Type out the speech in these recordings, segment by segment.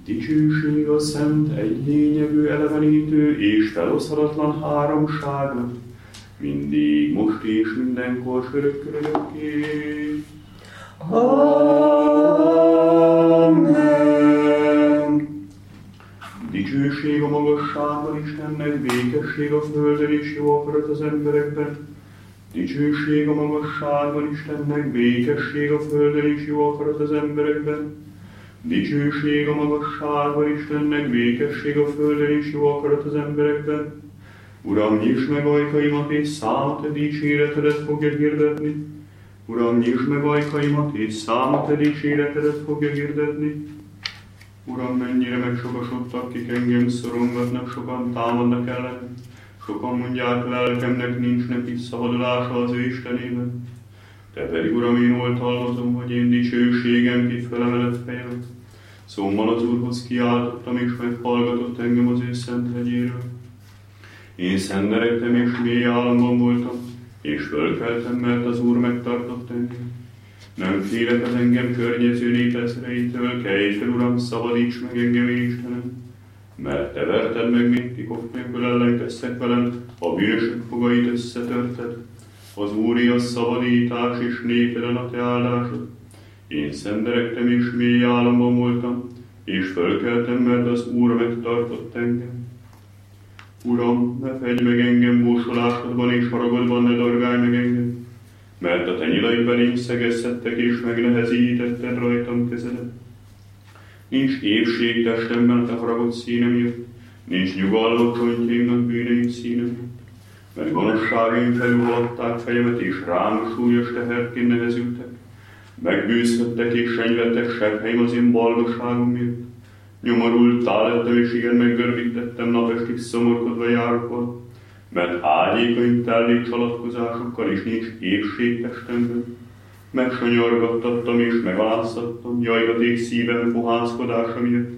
Dicsőség a szent, egylényegű, elevenítő és feloszhatatlan háromságnak, mindig, most és mindenkor, örökké. Amen. Dicsőség a magasságban Istennek, békesség a földön és jó akarat az emberekben. Dicsőség a magasságban Istennek, békesség a földön és jó akarat az emberekben. Dicsőség a magasságban Istennek, békesség a földön és jó akarat az emberekben. Uram, nyisd meg ajkaimat és számat, te dicséretedet fogja hirdetni. Uram, nyisd meg ajkaimat és számat, te dicséretedet fogja hirdetni. Uram, mennyire megsokasodtak, kik engem szorongatnak, sokan támadnak ellen. Sokan mondják, lelkemnek nincs visszahadolása az ő Istenében. Te pedig, Uram, én oltalmazom, hogy én dicsőségem ki felemelett fejemet. Szóval az Úrhoz kiáltottam, és meghallgatott engem az ő szent hegyéről. Én szenderegtem, és mély álomban voltam, és fölkeltem, mert az Úr megtartott engem. Nem félek az engem környező népezreitől, kelj fel, Uram, szabadíts meg engem, Istenem. Mert te verted meg, mint kikok nélkül ellenkeztek velem, a bűnösök fogait összetörted. Az Úri a szabadítás, és népeden a te áldásod. Én szenderegtem, és mély álomban voltam, és fölkeltem, mert az Úr megtartott engem. Uram, ne fegy meg engem bósolásodban és haragodban, ne dorgálj meg engem, mert a te nyilaid belém szegezhettek, és megnehezítetted rajtam kezedet. Nincs épség testemben a te haragod színe miatt, nincs nyugalom csontjaimnak bűneim színe miatt, mert gonoszságaim felülhaladták fejemet, és rám súlyos teherként nehezültek. Megbűzhettek és senyvettek sebheim az én balgaságom miatt. Nyomorultá lettem, és igen meggörbítettem, napestig szomorkodva járok, mert ágyékaim tellik csalatkozásokkal, és nincs épség testemben. Megsanyargattattam és megaláztattam, jajgaték szívem fohászkodása miatt.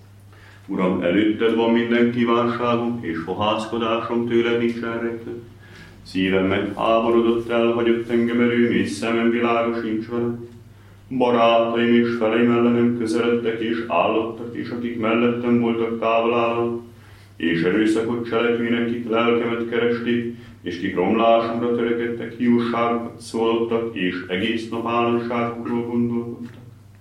Uram, előtted van minden kívánságom, és fohászkodásom tőled nincsen rejtve. Szívem megháborodott, elhagyott engem erőm, és szemem világa sincs vele. Barátaim és feleim ellenem közeledtek és állottak, és akik mellettem voltak, távol állnak, és erőszakot cselekvének, kik lelkemet keresték, és kik romlásomra törekedtek, hiúságokat szólottak, és egész nap állandóságokról gondolkodtak.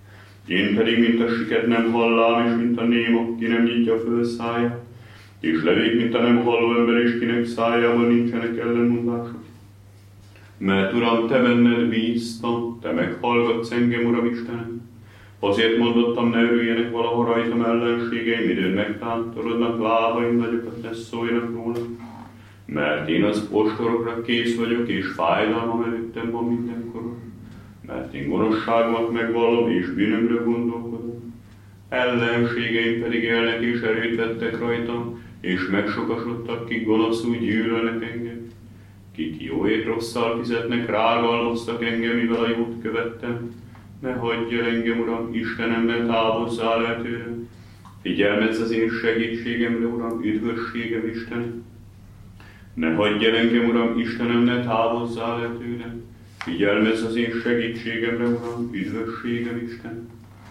Én pedig, mint a siket nem hallám, és mint a néma, ki nem nyitja föl száját, és levék, mint a nem halló ember, és kinek szájában nincsenek ellenmondások. Mert, Uram, te benned bíztam, te meghallgatsz engem, Uram Istenem. Azért mondottam, ne örüljenek valahol rajtam ellenségeim, időn megtántorodnak lábaim nagyokat, ne szóljanak róla. Mert én az ostorokra kész vagyok, és fájdalmam előttem van mindenkor. Mert én gonoszságomat megvallom, és bűnömre gondolkodom. Ellenségeim pedig élnek, és erőt vettek rajtam, és megsokasodtak, kik gonoszul gyűlölnek engem. Kik jóért rosszal fizetnek, rágalmaztak engem, mivel a jót követtem. Ne hagyj el engem, Uram, Istenem, ne távozzál el tőlem. Figyelmezz az én segítségemre, Uram, üdvösségem, Istenem. Ne hagyj el engem, Uram, Istenem, ne távozzál el tőlem. Figyelmezz az én segítségemre, Uram, üdvösségem, Istenem.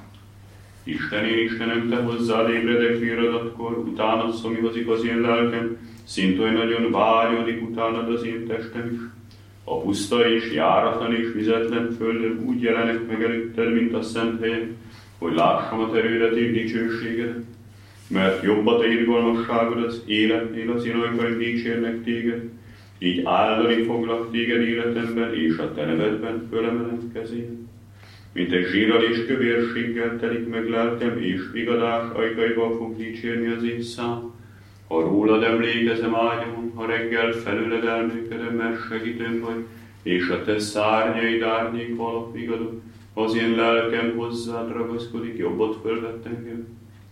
Istenem, te hozzád ébredek viradatkor, utánad szomihozik az én lelkem, szint oly nagyon vágyodik utánad az én testem is. A puszta és járatlan és vizetlen földön úgy jelenek meg előtted, mint a szent helyek, hogy lássam a terődet és dicsőségedet. Mert jobb a te irgalmasságod az életnél, az én ajkaim dicsérnek téged, így áldani foglak téged életemben, és a te nevedben fölemelem kezén. Mint egy zsírral és kövérséggel telik meg lelkem, és vigadás ajkaival fog dicsérni az én szám. Ha rólad emlékezem ágyamon, ha reggel felőled elműködöm, mert segítőm vagy, és a te szárnyaid árnyék alap vigadok, az én lelkem hozzád ragaszkodik, jobbot fölvett engem.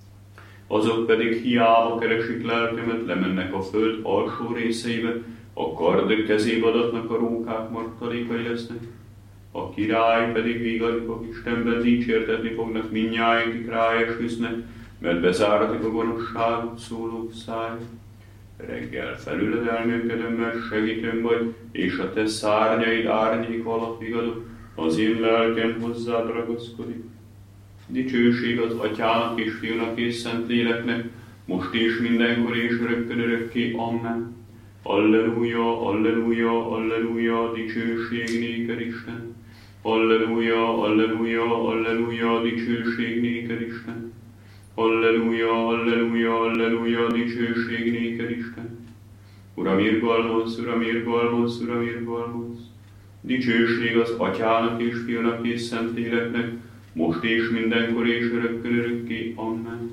Azok pedig hiába keresik lelkemet, lemennek a föld alsó részeibe, a kard kezébe adatnak a rókák martalékai lesznek. A király pedig vigadik, Istenben dicsértetni fognak mindnyájan, kik ráesküsznek, mert bezáratik a gonoszságot szólók száj. Reggel felüled elműködöm, mert segítőm vagy, és a te szárnyaid árnyék alatt vigadok, az én lelkem hozzád ragaszkodik. Dicsőség az Atyának és Fiúnak és Szentléleknek, most és mindenkor és örökkön örökké. Amen. Alleluja, alleluja, alleluja, dicsőség néked Isten. Alleluja, alleluja, alleluja, dicsőség néked Isten. Alleluja, alleluja, alleluja, dicsőség néked Isten. Uram, irgalmaz, Uram, irgalmaz, Uram, irgalmaz. Dicsőség az Atyának és Fiúnak és Szentléleknek, most és mindenkor és örökkön örökké. Amen.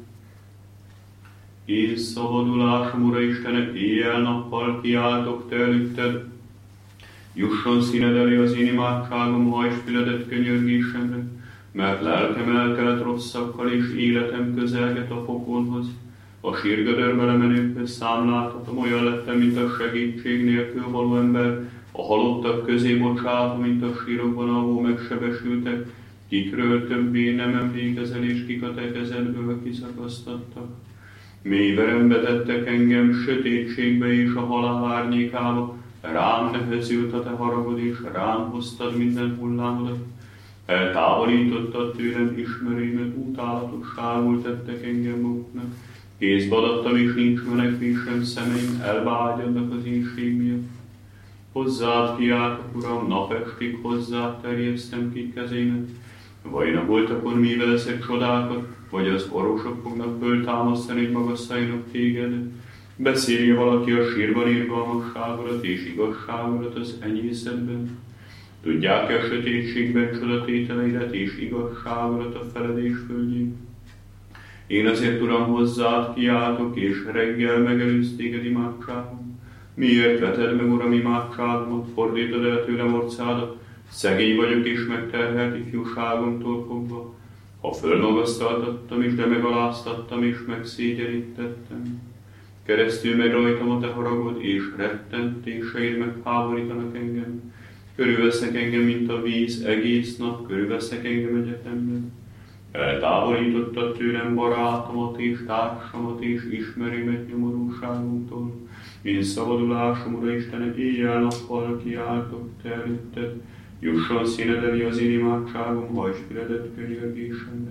Én szabadulásom, Ura Istenem, éjjel-nappal kiáltok te előtted. Jusson színed elé az én imádságom, hajtsd füledet könyörgésemre, mert lelkem eltelt rosszakkal, és életem közelget a pokolhoz. A sírgödörbe lemenőkhöz számláltatom, olyan lettem, mint a segítség nélkül való ember, a halottak közé bocsátva, mint a sírokban alvó megsebesültek, kikről többé nem emlékezel, és kik a te kezedből kiszakasztattak. Mély verembe tettek engem, sötétségbe és a halál árnyékába, rám nehezült a te haragod, és rám hoztad minden hullámodat. Eltávolítottad tőlem ismerőmet, utálatosságul tettek engem maguknak. Kézbe adattam, és nincs menekvésem, szemeim elvágyadnak az énség miatt. Hozzád kiáltok, Uram, napestig hozzád terjesztem ki kezémet. Vajnagoltakon mivel leszek csodákat, vagy az orvosok fognak föltámasztani, hogy magasszáljanak téged. Beszélje valaki a sírban irgalmasságodat és igazságodat az enyészetben. Tudják-e a sötétségben csodatételeidet és igazságodat a feledés földjén? Én azért, Uram, hozzád kiáltok, és reggel megelőz téged imádságom. Miért veted meg, Uram, imádságomat, fordítod el tőlem orcádat? Szegény vagyok és megterhelt ifjúságomtól fogva. Ha fölmagasztaltattam is, de megaláztattam és megszégyenítettem. Keresztül megy rajtam a te haragod, és rettentéseid megháborítanak engem. Körülveszek engem, mint a víz, egész nap körülveszek engem egyetemben. Eltávolítottad tőlem barátomat és társamat és ismerőmet nyomorúságomtól. Én szabadulásom, Ura Istenem, éjjel-nappal kiáltok te előtted. Jusson színed elé az én imádságom, hajtsd füledet könyörgésemre.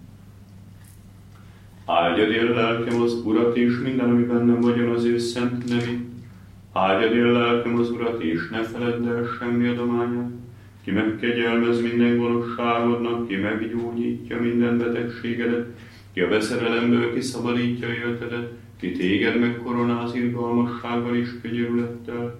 Áldjad él lelkem az Urat, és minden, ami bennem vagyon, az ő szent nevét. Áldjad él lelkem az Urat, és ne feledd el semmi adományát. Ki megkegyelmez minden gonoszságodnak, ki meggyógyítja minden betegségedet, ki a veszedelemből kiszabadítja életedet, ki téged megkoronáz irgalmassággal és könyörülettel,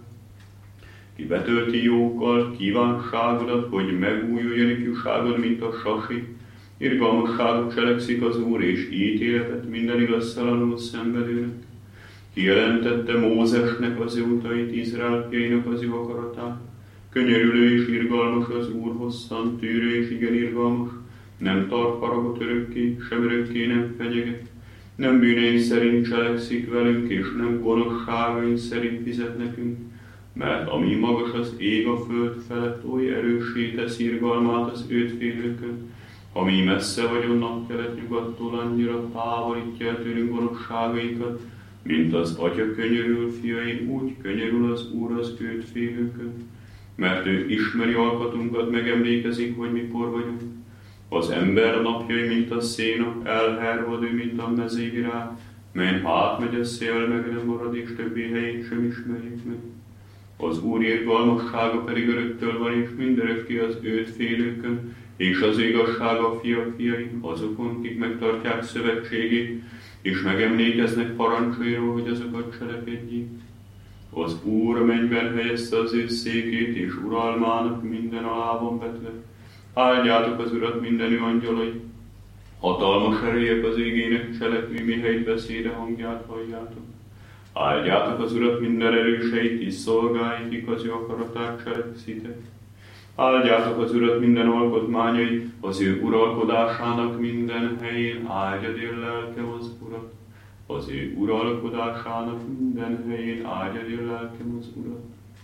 ki betölti jókkal kívánságodat, hogy megújuljon ifjúságod, mint a sasi. Irgalmasságot cselekszik az Úr, és ítéletet minden igaztalanul szenvedőnek. Kijelentette Mózesnek az ő utait, Izrael fiainak az ő akaratát. Könyörülő és irgalmas az Úr, hosszan tűrő és igen irgalmas, nem tart haragot örökké, sem örökké nem fenyeget. Nem bűneink szerint cselekszik velünk, és nem gonoszságaink szerint fizet nekünk, mert ami magas az ég a föld felett, oly erőssé tesz irgalmát az őt félőkön, ami messze vagyon napkelet-nyugattól, annyira távolítja el tőlünk gonoszságainkat, mint az Atya könyörül fiain, úgy könyörül az Úr az őt félőkön. Mert ő ismeri alkatunkat, megemlékezik, hogy mikor vagyunk. Az ember napjai, mint a széna, elhervad ő, mint a mezővirág, melyen átmegy a szél, meg nem marad, és többé helyét sem ismerjük meg. Az Úr irgalmassága pedig öröktől van, és mindörökké az őt félőkön, és az igazsága fiain, azokon, kik megtartják szövetségét, és megemlékeznek parancsairól, hogy azokat cselekedjék. Az Úr a mennyben helyezte az ő székét, és uralmának minden alá van vetve. Áldjátok az Urat minden ő angyalai, hatalmas erőjek az égének cselekvő, mihelyt beszéde hangját halljátok. Áldjátok az Urat minden erőseit, és szolgáit, kik az ő akaratát cselekszitek. Áldjátok az Urat minden alkotmányai, az ő uralkodásának minden helyén, áldjad él lelkem az Urat. Az ő uralkodásának minden helyén áldjad él lelkem az Urat.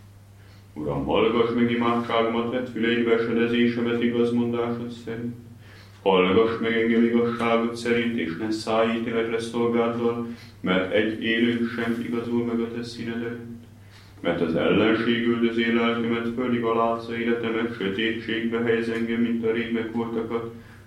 Uram, hallgass meg imádságomat, vedd füleidbe esedezésemet igazmondásod szerint. Hallgass meg engem igazságot szerint, és ne szállj ítéletre szolgáddal, mert egy élők sem igazul meg a te színed előtt. Mert az ellenség üldözé lelkemet, földig alázza életemet, sötétségbe helyez engem, mint a rég megvoltakat,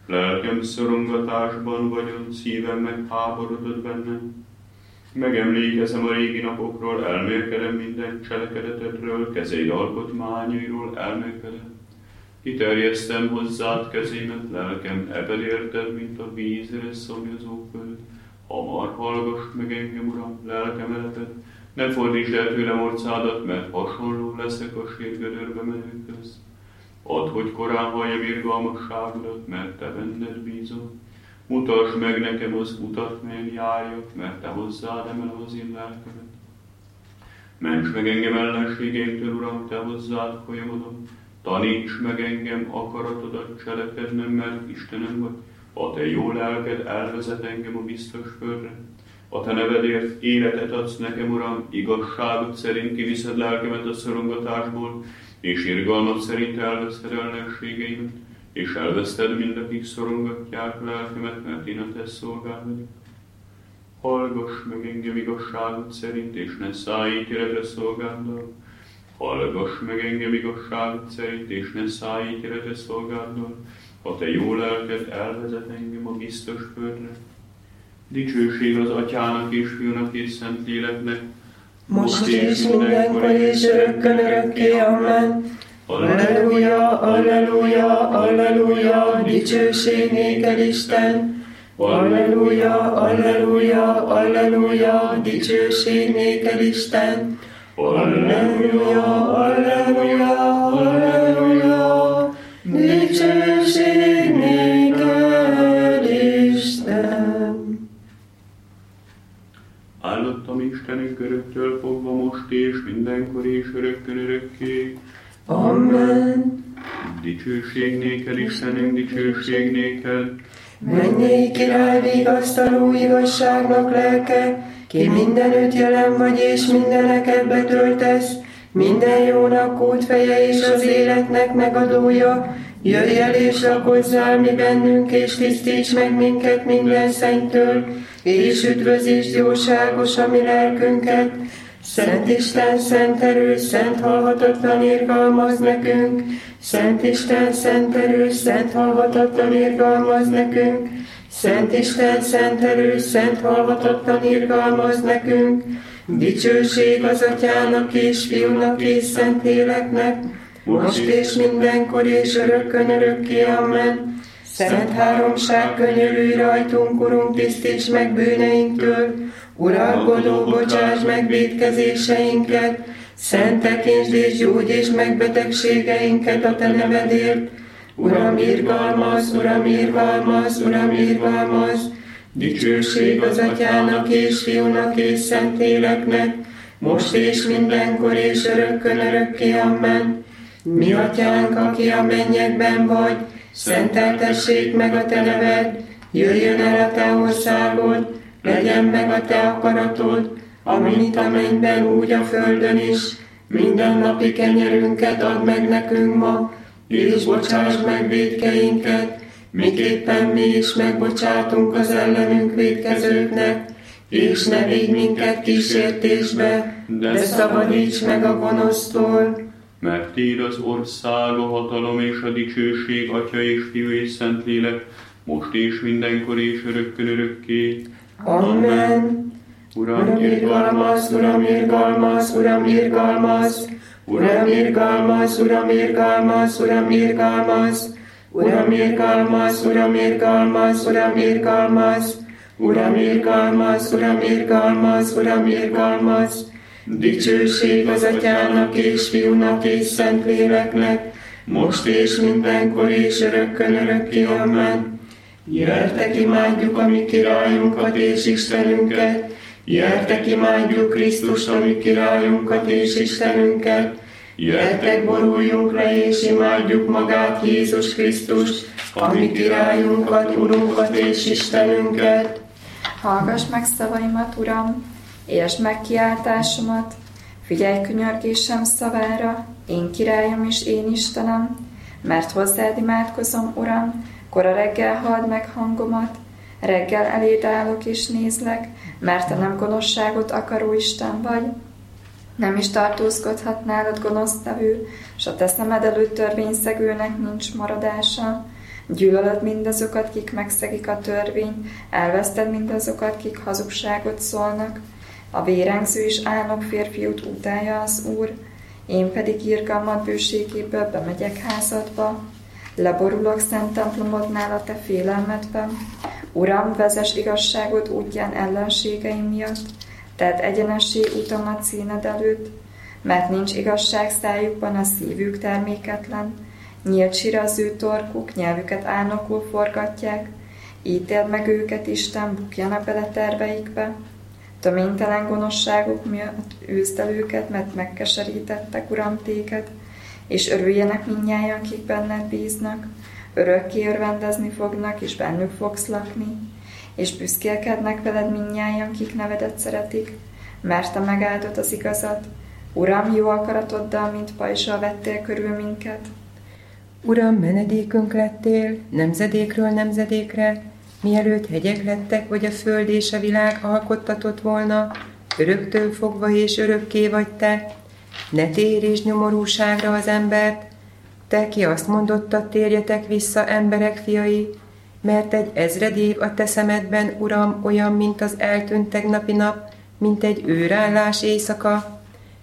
Lelkem szorongatásban vagyon, szívem megháborodott bennem. Megemlékezem a régi napokról, elmélkedem minden cselekedetedről, kezeid alkotmányairól elmélkedem. Kiterjesztem hozzád kezémet, lelkem ebed érted, mint a vízre szomjazó föld. Hamar hallgass meg engem, Uram, lelkem eleped, ne fordítsd el tőlem orcádat, mert hasonló leszek a sírgödörbe menőkhöz. Add, hogy korán halljam irgalmasságodat, mert te benned bízom. Mutasd meg nekem az utat, melyen járjak, mert te hozzád emelem az én lelkemet. Ments meg engem ellenségeimtől, Uram, te hozzád folyamodom. Taníts meg engem akaratodat cselekednem, mert Istenem vagy. A te jó lelked elvezet engem a biztos földre. A te nevedért életet adsz nekem, Uram, igazságot szerint kiviszed lelkemet a szorongatásból, és irgalmat szerint elveszted ellenségeimet, és elveszted mindakik szorongatják lelkemet, mert én a te szolgád vagyok. Hallgass meg engem igazságot szerint, és ne szállj ítéletre szolgáddal. Hallgass meg engem igazságot szerint, és ne szállj ítéletre szolgáddal. A te jó lelked elvezet engem a biztos földre. Dicsőség az Atyának és Fiúnak és Szentléleknek, most és mindenkor és örökkön örökké, amen. Alleluja, alleluja, alleluja, dicsőség néked, Isten. Alleluja, alleluja, alleluja, dicsőség néked, Isten. Alleluja, alleluja, alleluja, dicsőség néked, Isten. Áldottam Istenünk öröktől fogva most és mindenkor és örökkön örökké. Amen. Dicsőség néked, Istenünk, dicsőség néked. Mennyei király, vigasztaló igazságnak lelke, ki mindenütt jelen vagy és mindeneket betöltesz, minden jónak kútfeje és az életnek megadója, jöjj el és lakozzál mi bennünk, és tisztíts meg minket minden szennystől, és üdvözítsd jóságos a mi lelkünket. Szent Isten, szent erő, szent halhatatlan irgalmaz nekünk. Szent Isten, szent erő, szent halhatatlan irgalmaz nekünk. Szent Isten, szent erő, szent halhatatlan irgalmaz nekünk. Dicsőség az Atyának és Fiúnak és Szentléleknek, most és mindenkor és örökkön örökké, amen. Szent háromság, könyörülj rajtunk, Urunk, tisztíts meg bűneinktől. Uralkodó, bocsáss meg vétkezéseinket, szent tekintsd és gyógyítsd meg betegségeinket a te nevedért. Uram, irgalmaz, Uram, irgalmaz, Uram, irgalmaz. Dicsőség az Atyának és Fiúnak és Szentléleknek, most és mindenkor és örökkön örökké, amen. Mi Atyánk, aki a mennyekben vagy, szenteltessék meg a te neved, jöjjön el a te országod, legyen meg a te akaratod, amint a mennyben, úgy a földön is. Mindennapi kenyerünket add meg nekünk ma, és bocsásd meg vétkeinket, miképpen mi is megbocsátunk az ellenünk vétkezőknek, és ne vigy minket kísértésbe, de szabadíts meg a gonosztól. Mert tiéd az ország, a hatalom és a dicsőség, Atya és Fiú és Szentlélek, most és mindenkor és örökkön örökké. Amen. Uram, irgalmaz, Uram, irgalmaz, Uram, irgalmaz. Uram, irgalmaz, Uram, irgalmaz, Uram, irgalmaz. Uram, irgalmaz, Uram, irgalmaz, Uram, irgalmaz. Uram, irgalmaz, Uram, irgalmaz, Uram, irgalmaz. Dicsőség az Atyának és Fiúnak és Szentléleknek, most és mindenkor és örökkön örökké, amen. Gyertek, imádjuk a mi királyunkat és Istenünket, gyertek, imádjuk Krisztust, a mi királyunkat és Istenünket, gyertek, boruljunk le és imádjuk magát Jézus Krisztust, a mi királyunkat, Urunkat és Istenünket. Hallgass meg szavaimat, Uram, értsd meg kiáltásomat, figyelj könyörgésem szavára, én királyom és én Istenem, mert hozzád imádkozom, Uram, kora reggel halld meg hangomat, reggel eléd állok és nézlek, mert te nem gonoszságot akaró Isten vagy. Nem is tartózkodhat nálad gonosztevő, s a te szemed előtt törvényszegőnek nincs maradása, Gyűlölöd mindazokat, kik megszegik a törvényt, elveszted mindazokat, kik hazugságot szólnak. A vérengző és álnok férfiút utálja az Úr, én pedig irgalmad bőségéből bemegyek házadba. Leborulok szent templomodnál a te félelmedben. Uram, vezess igazságod útján ellenségeim miatt, tedd egyenessé utamat színed előtt, mert nincs igazság szájukban, a szívük terméketlen. Nyílt sír az ő torkuk, nyelvüket álnokul forgatják, ítéld meg őket, Isten, bukjanak bele terveikbe. Töménytelen gonoszságuk miatt űzd el őket, mert megkeserítettek, Uram, téged, és örüljenek mindnyájan, kik benned bíznak. Örökké örvendezni fognak, és bennük fogsz lakni, és büszkélkednek veled mindnyájan, kik nevedet szeretik, mert te megáldod az igazat. Uram, jó akaratoddal, mint pajzsal vettél körül minket. Uram, menedékünk lettél, nemzedékről nemzedékre, mielőtt hegyek lettek, vagy a föld és a világ alkottatott volna, öröktől fogva és örökké vagy te. Ne térj nyomorúságra az embert, te, ki azt mondottad, térjetek vissza, emberek fiai, mert egy ezred év a te szemedben, Uram, olyan, mint az eltűnt tegnapi nap, mint egy őrállás éjszaka.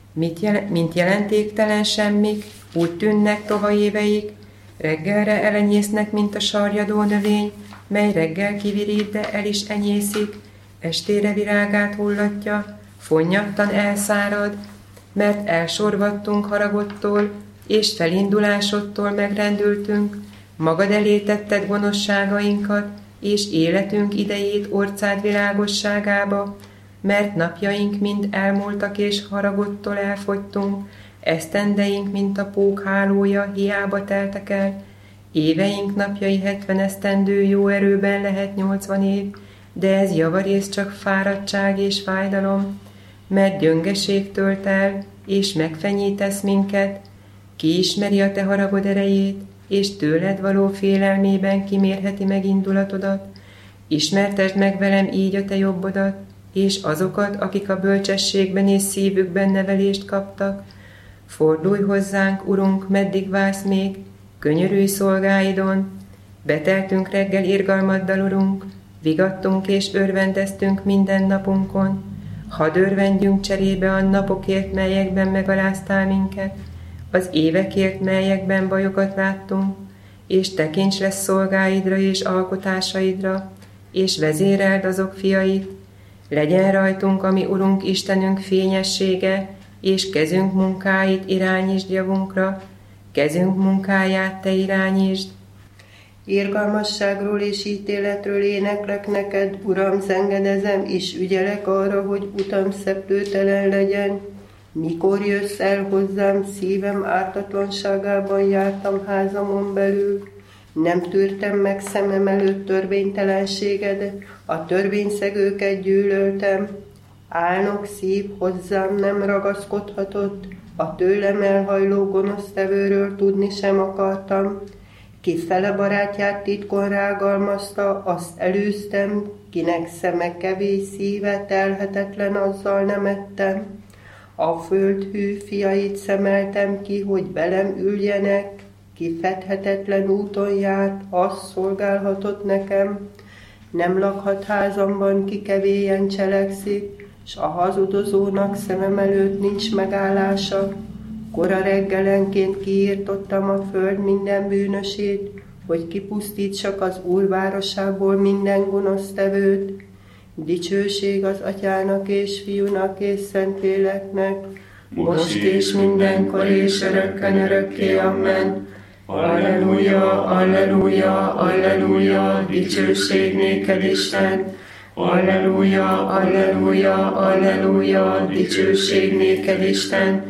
Mint jelentéktelen semmik, úgy tűnnek tova éveik, reggelre elenyésznek, mint a sarjadó növény, mely reggel kivirít, de el is enyészik, estére virágát hullatja, fonnyadtan elszárad, mert elsorvadtunk haragodtól, és felindulásodtól megrendültünk, magad elé tetted gonoszságainkat, és életünk idejét orcád világosságába, mert napjaink mind elmúltak, és haragodtól elfogytunk, esztendeink, mint a pók hálója, hiába teltek el, éveink napjai 70 esztendő, jó erőben lehet 80 év, de ez javarész csak fáradtság és fájdalom, mert gyöngeség tölt el, és megfenyítesz minket. Ki ismeri a te haragod erejét, és tőled való félelmében kimérheti meg indulatodat? Ismertesd meg velem így a te jobbodat, és azokat, akik a bölcsességben és szívükben nevelést kaptak. Fordulj hozzánk, Urunk, meddig vársz még, könyörülj szolgáidon. Beteltünk reggel irgalmaddal, Urunk, vigadtunk és örvendeztünk minden napunkon. Hadd örvendjünk cserébe a napokért, melyekben megaláztál minket, az évekért, melyekben bajokat láttunk, és tekints lesz szolgáidra és alkotásaidra, és vezéreld azok fiait. Legyen rajtunk, ami Urunk Istenünk fényessége, és kezünk munkáit irányítsd javunkra, kezünk munkáját te irányítsd. Irgalmasságról és ítéletről éneklek neked, Uram, zengedezem, és ügyelek arra, hogy utam szeplőtelen legyen. Mikor jössz el hozzám, szívem ártatlanságában jártam házamon belül. Nem tűrtem meg szemem előtt törvénytelenségedet, a törvényszegőket gyűlöltem. Álnok szív hozzám nem ragaszkodhatott, a tőlem elhajló gonosztevőről tudni sem akartam. Ki fele barátját titkon rágalmazta, azt elűztem, kinek szeme kevés, szíve telhetetlen, azzal nem ettem. A föld hű fiait szemeltem ki, hogy velem üljenek, ki fedhetetlen úton járt, az szolgálhatott nekem. Nem lakhat házamban, ki kevélyen cselekszik, s a hazudozónak szemem előtt nincs megállása. Kora reggelenként kiírtottam a föld minden bűnösét, hogy kipusztítsak az Úr városából minden gonosztevőt. Dicsőség az Atyának és Fiúnak és Szentléleknek, most és mindenkor és örökkön örökké, amen. Alleluja, alleluja, alleluja, dicsőség néked, Isten. Alleluja, alleluja, alleluja, dicsőség néked, Isten.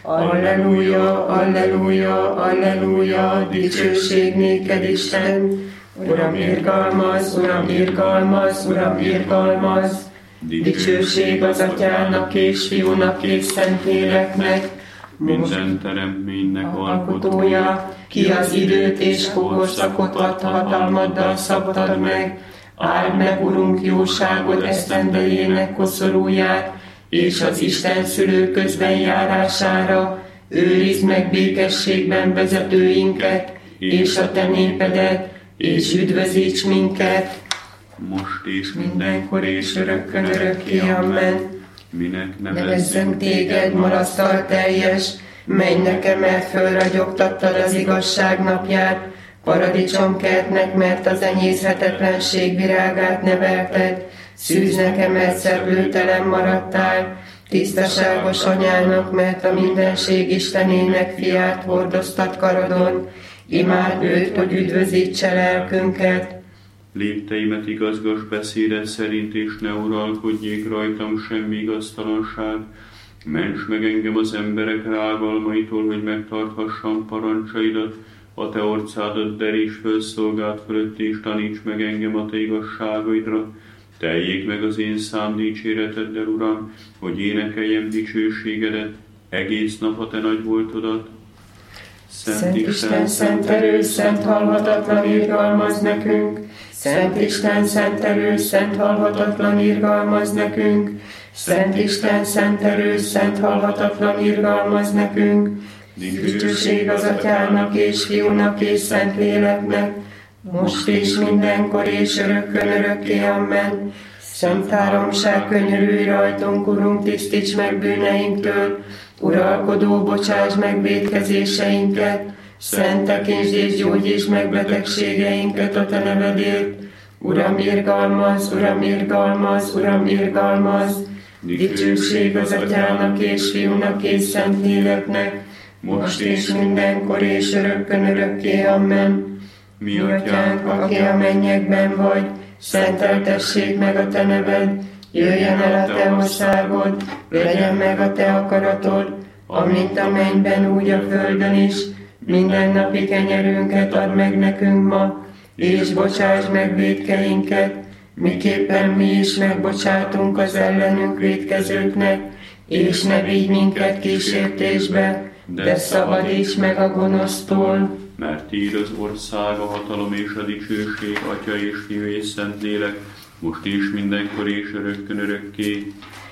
Alleluja, alleluja, alleluja, dicsőség néked, Isten. Uram, irgalmaz, Uram, irgalmaz, Uram, irgalmaz. Dicsőség az Atyának és Fiúnak és Szentléleknek, minden teremtménynek alkotója, ki az időt és korszakot ad, hatalmaddal szabtad meg. Áld meg, Urunk, jóságod esztendejének koszorúját, és az Isten szülő közben járására. Őrizd meg békességben vezetőinket, és a te népedet, és üdvözíts minket, most és mindenkor és örökkön örökké. Amen. Minek Nevezzünk téged, marasztal teljes, mennynek emelt fölragyogtattad az igazság napját, paradicsomkertnek, mert az enyészhetetlenség virágát nevelted, szűznek emelt szeplőtelen maradtál, tisztaságos anyának, mert a mindenség Istenének fiát hordoztat karodon, imád őt, hogy üdvözítse lelkünket. Lépteimet igazgass beszédet szerint, és ne uralkodjék rajtam semmi igaztalanság. Ments meg engem az emberek rágalmaitól, hogy megtarthassam parancsaidat, a te orcádat deríts föl szolgád fölött, és taníts meg engem a te igazságaidra. Teljék meg az én szám dicséreteddel, Uram, hogy énekeljem dicsőségedet, egész nap a te nagy voltodat. Szent Isten, szent erős, szent halhatatlan, irgalmaz nekünk! Szent Isten, szent erős, szent halhatatlan, irgalmaz nekünk! Szent Isten, szent erős, szent halhatatlan, irgalmaz nekünk! Dicsőség az Atyának és Fiúnak és Szent Léleknek, most és mindenkor és örökkön örökké. Amen. Szent háromság, könyörülj rajtunk, Urunk, tisztíts meg bűneinktől, uralkodó, bocsáss meg vétkezéseinket, Szent tekintsd és gyógyítsd meg betegségeinket a te nevedért. Uram, irgalmaz, Uram, irgalmaz, Uram, irgalmaz. Dicsőség az Atyának és Fiúnak és Szent Léleknek, most és mindenkor és örökkön örökké. Amen. Mi Atyánk, aki a mennyekben vagy, szenteltessék meg a te neved, jöjjön el a te országod, legyen meg a te akaratod, amint a mennyben, úgy a földön is. Mindennapi kenyerünket add meg nekünk ma, és bocsáss meg vétkeinket, miképpen mi is megbocsátunk az ellenünk vétkezőknek, és ne vigy minket kísértésbe, de szabadíts meg a gonosztól. Mert tiéd az ország, a hatalom és a dicsőség, Atya és Fiú és Szent Lélek, most is mindenkor és örökkön örökké.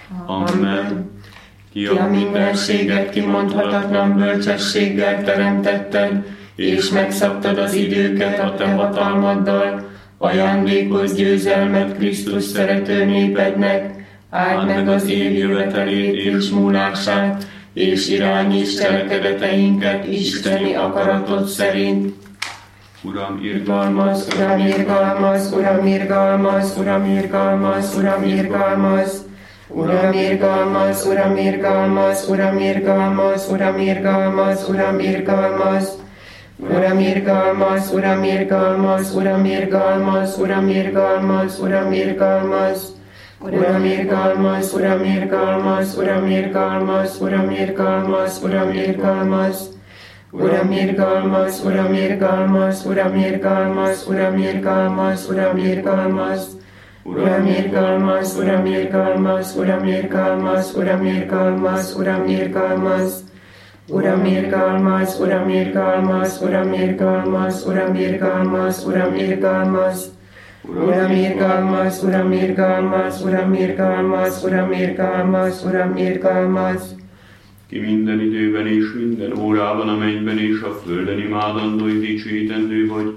Amen. Ki a mindenséget kimondhatatlan bölcsességgel teremtetted, és megszabtad az időket a te hatalmaddal, ajándékozz győzelmet Krisztus szerető népednek, áld meg az év jövetelét és múlását, és irányíts cselekedeteinket isteni akaratod szerint. Uram, irgalmaz, Uram, irgalmaz, Uram, irgalmaz, Uram, irgalmaz, Uram, irgalmaz. Uram, irgalmaz, Uram, irgalmaz, Uram, irgalmaz, Uram, irgalmaz, Uram, irgalmaz. Uram, irgalmaz, Uram, irgalmaz, Uram, irgalmaz, Uram, irgalmaz, Uram, irgalmaz. Uram, irgalmaz, Uram, irgalmaz, Uram, irgalmaz, Uram, irgalmaz, Uram, irgalmaz. Uram, irgalmaz, Uram, irgalmaz, Uram, irgalmaz, Uram, irgalmaz, Uram, irgalmaz. Uram, irgalmaz, Uram, irgalmaz, Uram, irgalmaz, Uram, irgalmaz, Uram, irgalmaz. Uram, irgalmaz, Uram, irgalmaz, Uram, irgalmaz, Uram, irgalmaz, Uram, irgalmaz. Uram, irgalmaz, Uram, irgalmaz, Uram, irgalmaz, Uram, irgalmaz, Uram, irgalmaz. Ki minden időben és minden órában a mennyben és a földön imádandó és dicsőítendő vagy.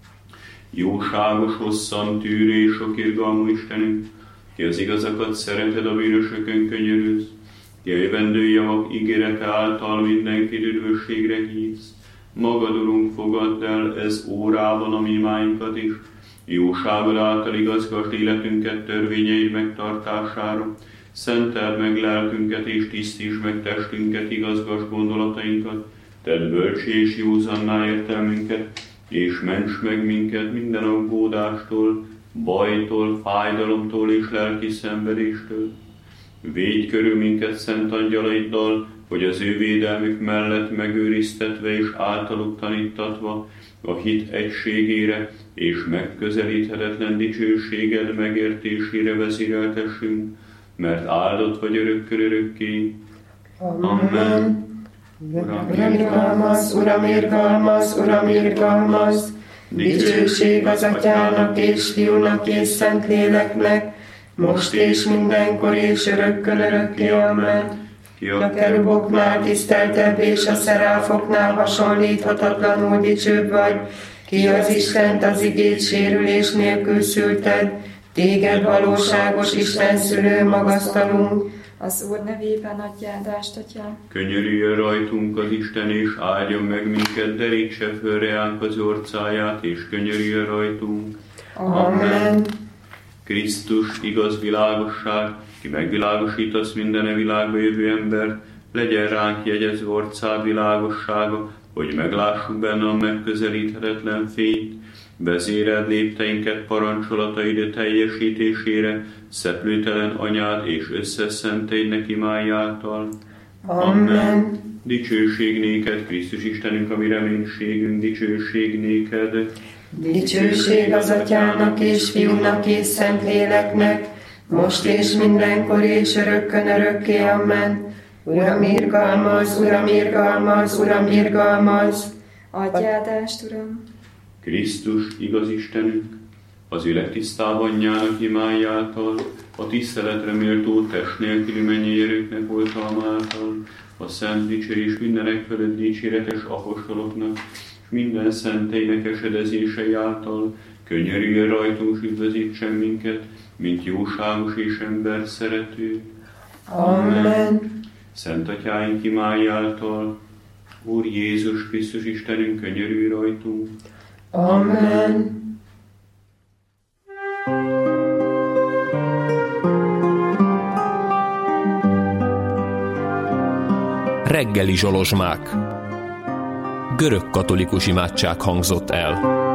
Jóságos, hosszan tűrő és sok irgalmú Istenünk, ki az igazakat szereted, a bűnösökön könyörülsz, ki a jövendő javak ígérete által mindenkit üdvösségre hívsz. Magad, Urunk, fogadd el ez órában a mi imáinkat is, jóságod által igazgasd életünket törvényeid megtartására, szenteld meg lelkünket és tisztítsd meg testünket, igazgasd gondolatainkat, tedd bölcsé és józanná értelmünket, és ments meg minket minden aggódástól, bajtól, fájdalomtól és lelki szenvedéstől. Védj körül minket szent angyalaiddal, hogy az ő védelmük mellett megőriztetve és általuk tanítatva a hit egységére és megközelíthetetlen dicsőséged megértésére vezéreltessünk, mert áldott vagy örökkön örökké. Amen. Uram, irgalmaz, Uram, irgalmaz, Uram, irgalmaz. Dicsőség az Atyának és Fiúnak és Szent Léleknek, most és mindenkor és örökkön örökké. Amen. A keruboknál tiszteltebb és a szeráfoknál hasonlíthatatlanul dicsőbb vagy, ki az Istent az igét sérülés nélkül szülted, téged valóságos Isten szülő magasztalunk. Az Úr nevében adj áldást, Atyám. Könyörüljön rajtunk az Isten, és áldjon meg minket, derítse föl reánk az orcáját, és könyörüljön rajtunk. Amen. Krisztus, igaz világosság, ki megvilágosítasz minden világba jövő ember, legyen ránk jegyezve orcád világossága, hogy meglássuk benne a megközelíthetetlen fényt. Vezéreld lépteinket parancsolataid teljesítésére, szeplőtelen anyád és összeszenteid imái által. Amen. Dicsőség néked, Krisztus Istenünk, a mi reménységünk, dicsőség néked. Dicsőség az Atyának és Fiúnak és Szentléleknek, most és mindenkor és örökkön örökké. Amen. Uram, irgalmaz, Uram, irgalmaz, Uram, irgalmaz. Adj áldást, Uram. Krisztus, igaz Istenünk, az ő legtisztább anyjának imái által, a tiszteletre méltó test nélküli mennyei oltalma által, a szent dicsérés mindenek fölött dicséretes apostoloknak, és minden szenteinek esedezései által könyörüljön rajtunk, és üdvözítsen minket, mint jóságos és ember szerető. Amen. Szent Atyáink imái által, Úr Jézus Krisztus Istenünk, könyörülj rajtunk. Amen. Reggeli zsolozsmák. Görög katolikus imádság hangzott el.